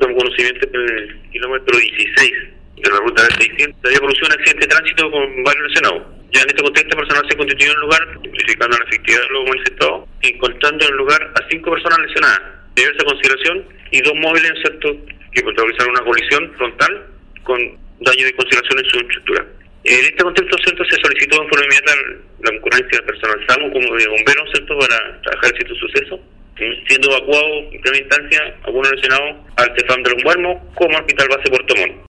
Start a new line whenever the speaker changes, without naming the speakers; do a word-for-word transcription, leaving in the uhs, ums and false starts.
Tomo conocimiento que en el kilómetro dieciséis de la ruta de seiscientos había producido un accidente de tránsito con varios lesionados. Ya en este contexto, el personal se constituyó en el lugar, verificando la efectividad de lo manifestado, encontrando en el lugar a cinco personas lesionadas, de diversa consideración, y dos móviles, ¿cierto?, que protagonizaron una colisión frontal con daño de consideración en su estructura. En este contexto, ¿cierto?, se solicitó en forma inmediata la concurrencia del personal SAMU como de bomberos, ¿cierto?, para trabajar el sitio de suceso, siendo evacuado en primera instancia algunos lesionados al CEFAM de Longuarmo como al Hospital Base Puerto Montt.